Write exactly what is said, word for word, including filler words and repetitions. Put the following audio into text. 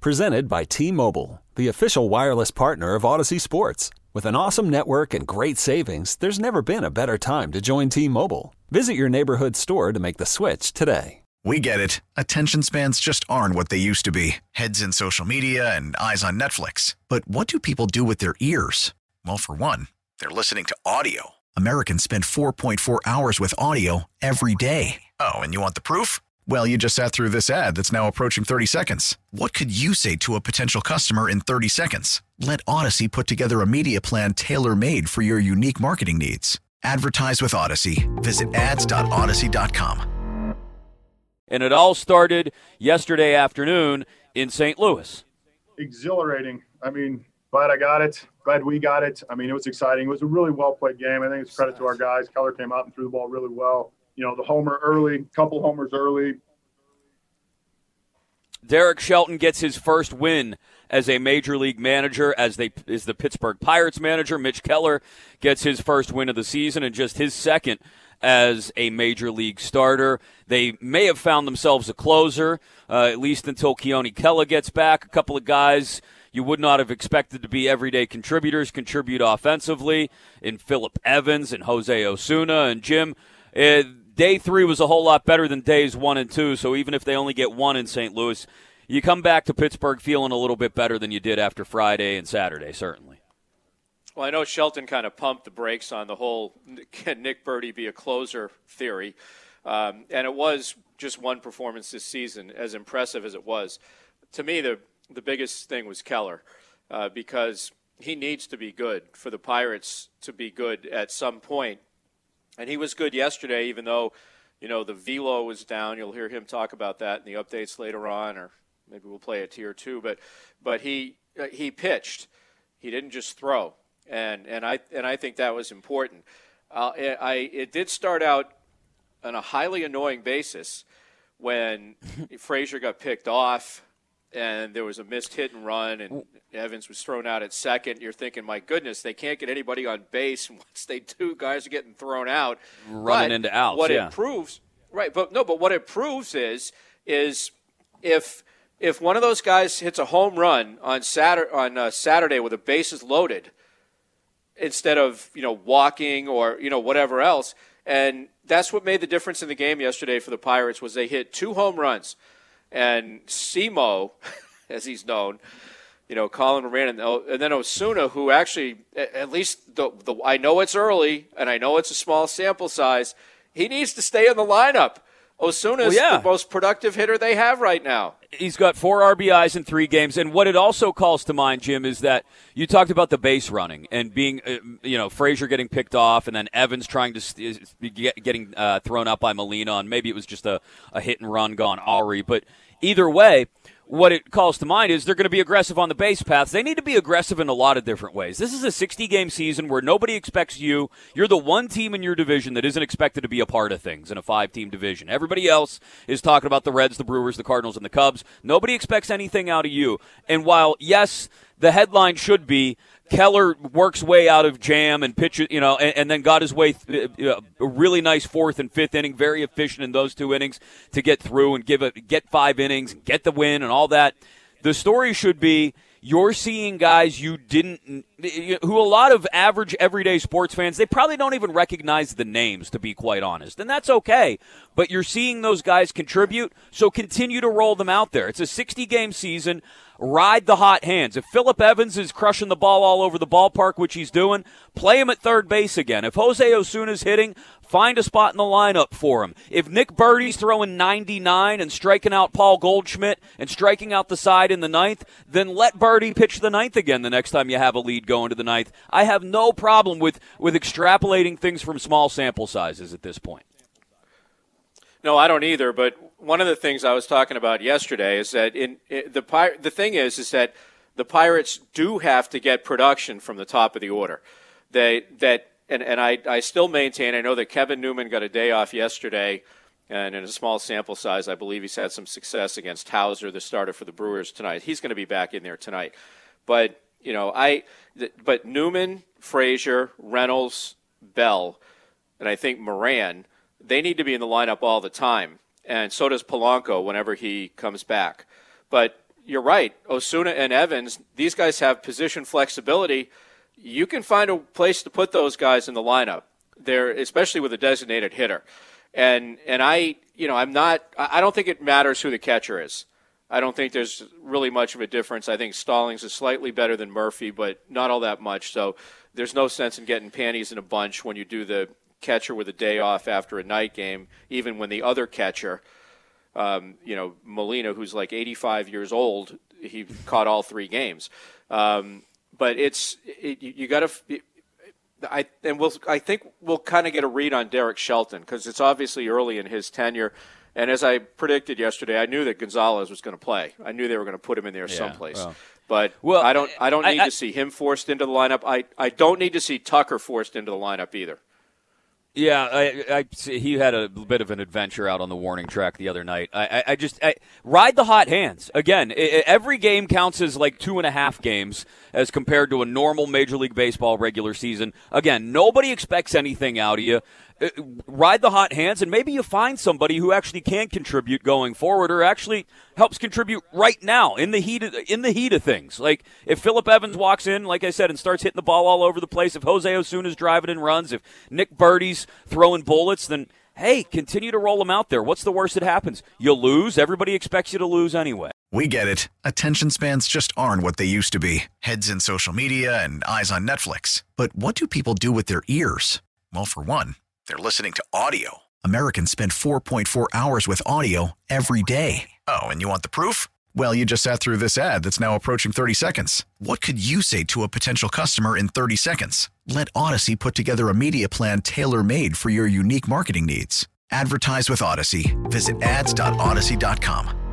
Presented by T-Mobile, the official wireless partner of Odyssey Sports. With an awesome network and great savings, there's never been a better time to join T-Mobile. Visit your neighborhood store to make the switch today. We get it. Attention spans just aren't what they used to be. Heads in social media and eyes on Netflix. But what do people do with their ears? Well, for one, they're listening to audio. Americans spend four point four hours with audio every day. Oh, and you want the proof? Well, you just sat through this ad that's now approaching thirty seconds. What could you say to a potential customer in thirty seconds? Let Odyssey put together a media plan tailor-made for your unique marketing needs. Advertise with Odyssey. Visit ads dot odyssey dot com. And it all started yesterday afternoon in Saint Louis. Exhilarating. I mean, glad I got it. Glad we got it. I mean, it was exciting. It was a really well-played game. I think it's credit to our guys. Keller came out and threw the ball really well. You know, the homer early, couple homers early. Derek Shelton gets his first win as a major league manager, as they is the Pittsburgh Pirates manager. Mitch Keller gets his first win of the season and just his second as a major league starter. They may have found themselves a closer, uh, at least until Keone Kela gets back. A couple of guys you would not have expected to be everyday contributors contribute offensively in Phillip Evans and Jose Osuna. And Jim, uh, day three was a whole lot better than days one and two, so even if they only get one in Saint Louis, you come back to Pittsburgh feeling a little bit better than you did after Friday and Saturday, certainly. Well, I know Shelton kind of pumped the brakes on the whole can Nick Burdi be a closer theory, um, and it was just one performance this season, as impressive as it was. To me, the the biggest thing was Keller, uh, because he needs to be good for the Pirates to be good at some point. And he was good yesterday, even though, you know, the velo was down. You'll hear him talk about that in the updates later on, or maybe we'll play a tier two. But but he uh, he pitched. He didn't just throw, and and I and I think that was important. Uh, I it did start out on a highly annoying basis when Frazier got picked off, and there was a missed hit and run, and Evans was thrown out at second. You're thinking, my goodness, they can't get anybody on base. And once they do, guys are getting thrown out. Running but into outs, What yeah. it proves, right, but no, but what it proves is, is if if one of those guys hits a home run on Saturday, on uh, Saturday with the bases loaded, instead of, you know, walking or, you know, whatever else, and that's what made the difference in the game yesterday for the Pirates, was they hit two home runs. And Simo, as he's known, you know, Colin Moran, and, and then Osuna, who actually, at least the, the I know it's early, and I know it's a small sample size, he needs to stay in the lineup. Osuna is well, yeah. the most productive hitter they have right now. He's got four R B Is in three games. And what it also calls to mind, Jim, is that you talked about the base running and being, uh, you know, Frazier getting picked off and then Evans trying to st- get, getting uh, thrown out by Molina, and maybe it was just a, a hit and run gone Ari. But either way, what it calls to mind is they're going to be aggressive on the base paths. They need to be aggressive in a lot of different ways. This is a sixty-game season where nobody expects you. You're the one team in your division that isn't expected to be a part of things in a five-team division. Everybody else is talking about the Reds, the Brewers, the Cardinals, and the Cubs. Nobody expects anything out of you. And while, yes, the headline should be Keller works way out of jam and pitches, you know, and, and then got his way th- uh, a really nice fourth and fifth inning, very efficient in those two innings to get through and give a, get five innings, and get the win and all that. The story should be you're seeing guys you didn't, who a lot of average everyday sports fans, they probably don't even recognize the names, to be quite honest. And that's okay. But you're seeing those guys contribute, so continue to roll them out there. It's a sixty-game season. Ride the hot hands. If Phillip Evans is crushing the ball all over the ballpark, which he's doing, play him at third base again. If Jose Osuna's hitting, find a spot in the lineup for him. If Nick Burdi's throwing ninety-nine and striking out Paul Goldschmidt and striking out the side in the ninth, then let Burdi pitch the ninth again the next time you have a lead going to the ninth. I have no problem with, with extrapolating things from small sample sizes at this point. No, I don't either. But one of the things I was talking about yesterday is that in, in the Pir- the thing is is that the Pirates do have to get production from the top of the order. They that and, and I, I still maintain. I know that Kevin Newman got a day off yesterday, and in a small sample size, I believe he's had some success against Hauser, the starter for the Brewers tonight. He's going to be back in there tonight. But you know, I th- but Newman, Frazier, Reynolds, Bell, and I think Moran, they need to be in the lineup all the time, and so does Polanco whenever he comes back. But you're right. Osuna and Evans, these guys have position flexibility. You can find a place to put those guys in the lineup. They're especially with a designated hitter. And and I, you know, I'm not I don't think it matters who the catcher is. I don't think there's really much of a difference. I think Stallings is slightly better than Murphy, but not all that much. So there's no sense in getting panties in a bunch when you do the catcher with a day off after a night game, even when the other catcher, um, you know, Molina, who's like eighty-five years old, he caught all three games. Um, but it's it, you, you got to. I and we'll I think we'll kind of get a read on Derek Shelton because it's obviously early in his tenure. And as I predicted yesterday, I knew that Gonzalez was going to play. I knew they were going to put him in there yeah, someplace. Well. But well, I don't I don't need I, I, to see him forced into the lineup. I, I don't need to see Tucker forced into the lineup either. Yeah, I, I, he had a bit of an adventure out on the warning track the other night. I, I, I just I, ride the hot hands. Again, it, every game counts as like two and a half games as compared to a normal Major League Baseball regular season. Again, nobody expects anything out of you. Ride the hot hands, and maybe you find somebody who actually can contribute going forward, or actually helps contribute right now in the heat of, in the heat of things. Like if Phillip Evans walks in, like I said, and starts hitting the ball all over the place, if Jose Osuna's driving in runs, if Nick Birdie's throwing bullets, then hey, continue to roll them out there. What's the worst that happens? You lose. Everybody expects you to lose anyway. We get it. Attention spans just aren't what they used to be. Heads in social media and eyes on Netflix. But what do people do with their ears? Well, for one, they're listening to audio. Americans spend four point four hours with audio every day. Oh, and you want the proof? Well, you just sat through this ad that's now approaching thirty seconds. What could you say to a potential customer in thirty seconds? Let Odyssey put together a media plan tailor-made for your unique marketing needs. Advertise with Odyssey. Visit ads dot odyssey dot com.